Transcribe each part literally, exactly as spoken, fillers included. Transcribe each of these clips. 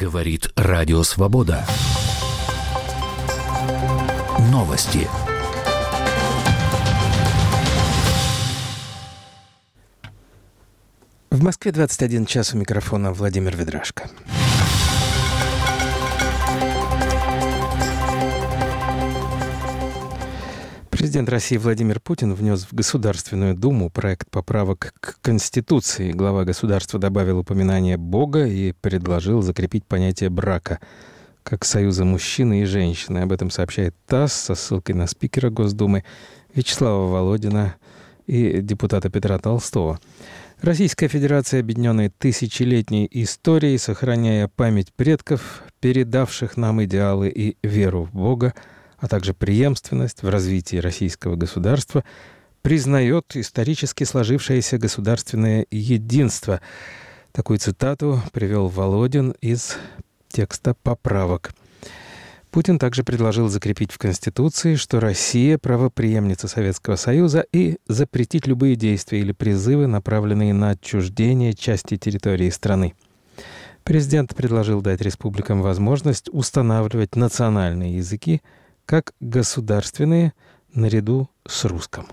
Говорит Радио Свобода. Новости. В Москве двадцать один час, у микрофона Владимир Ведрашко. Президент России Владимир Путин внес в Государственную Думу проект поправок к Конституции. Глава государства добавил упоминание Бога и предложил закрепить понятие брака как союза мужчины и женщины. Об этом сообщает ТАСС со ссылкой на спикера Госдумы Вячеслава Володина и депутата Петра Толстого. Российская Федерация, объединенная тысячелетней историей, сохраняя память предков, передавших нам идеалы и веру в Бога, а также преемственность в развитии российского государства, признает исторически сложившееся государственное единство. Такую цитату привел Володин из текста поправок. Путин также предложил закрепить в Конституции, что Россия – правопреемница Советского Союза, и запретить любые действия или призывы, направленные на отчуждение части территории страны. Президент предложил дать республикам возможность устанавливать национальные языки как государственные наряду с русским.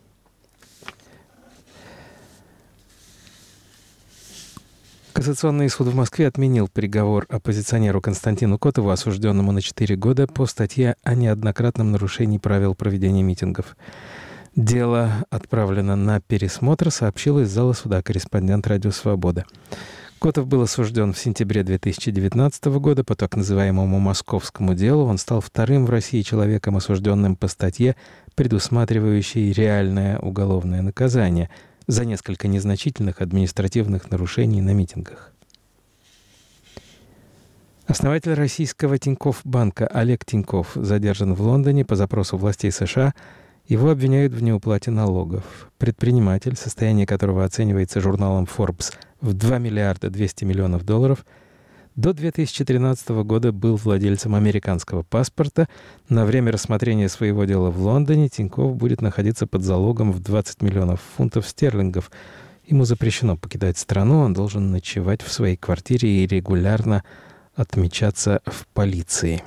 Кассационный суд в Москве отменил приговор оппозиционеру Константину Котову, осужденному на четыре года по статье о неоднократном нарушении правил проведения митингов. Дело отправлено на пересмотр, сообщил из зала суда корреспондент «Радио Свобода». Котов был осужден в сентябре две тысячи девятнадцатого года по так называемому московскому делу. Он стал вторым в России человеком, осужденным по статье, предусматривающей реальное уголовное наказание за несколько незначительных административных нарушений на митингах. Основатель российского Тинькофф банка Олег Тинькофф задержан в Лондоне по запросу властей США. Его обвиняют в неуплате налогов. Предприниматель, состояние которого оценивается журналом Forbes в два миллиарда двести миллионов долларов, до две тысячи тринадцатого года был владельцем американского паспорта. На время рассмотрения своего дела в Лондоне Тинькофф будет находиться под залогом в двадцать миллионов фунтов стерлингов. Ему запрещено покидать страну, он должен ночевать в своей квартире и регулярно отмечаться в полиции.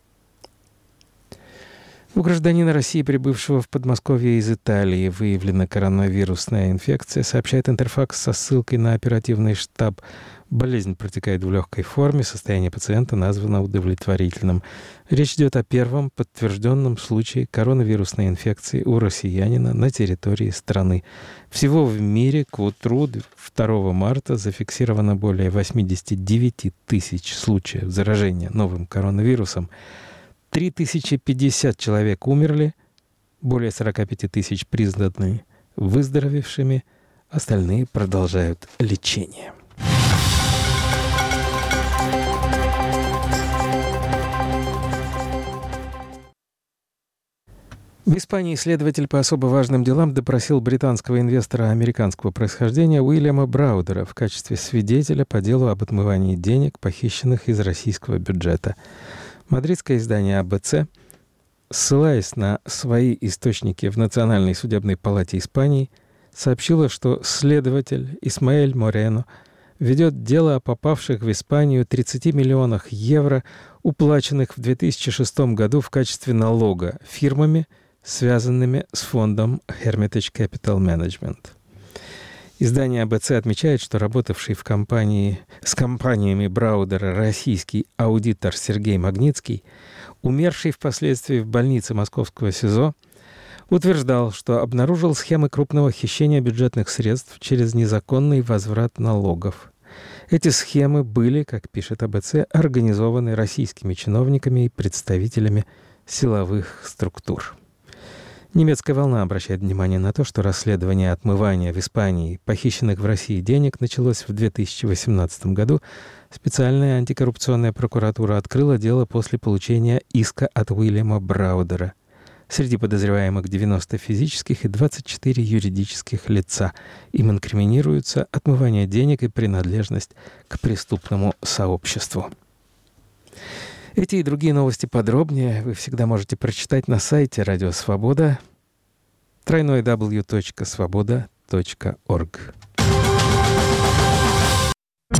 У гражданина России, прибывшего в Подмосковье из Италии, выявлена коронавирусная инфекция, сообщает Интерфакс со ссылкой на оперативный штаб. Болезнь протекает в легкой форме, состояние пациента названо удовлетворительным. Речь идет о первом подтвержденном случае коронавирусной инфекции у россиянина на территории страны. Всего в мире к утру второго марта зафиксировано более восемьдесят девять тысяч случаев заражения новым коронавирусом. три тысячи пятьдесят человек умерли, более сорок пять тысяч признаны выздоровевшими, остальные продолжают лечение. В Испании следователь по особо важным делам допросил британского инвестора американского происхождения Уильяма Браудера в качестве свидетеля по делу об отмывании денег, похищенных из российского бюджета. Мадридское издание А Бэ Цэ, ссылаясь на свои источники в Национальной судебной палате Испании, сообщило, что следователь Исмаэль Морено ведет дело о попавших в Испанию тридцати миллионах евро, уплаченных в две тысячи шестом году в качестве налога фирмами, связанными с фондом Hermitage Capital Management. Издание А Бэ Цэ отмечает, что работавший в компании, с компаниями Браудера российский аудитор Сергей Магнитский, умерший впоследствии в больнице московского СИЗО, утверждал, что обнаружил схемы крупного хищения бюджетных средств через незаконный возврат налогов. Эти схемы были, как пишет А Бэ Цэ, организованы российскими чиновниками и представителями силовых структур. Немецкая волна обращает внимание на то, что расследование отмывания в Испании похищенных в России денег началось в две тысячи восемнадцатом году. Специальная антикоррупционная прокуратура открыла дело после получения иска от Уильяма Браудера. Среди подозреваемых девяносто физических и двадцать четыре юридических лица. Им инкриминируется отмывание денег и принадлежность к преступному сообществу. Эти и другие новости подробнее вы всегда можете прочитать на сайте Радио Свобода, дабл ю дабл ю дабл ю точка свобода точка орг.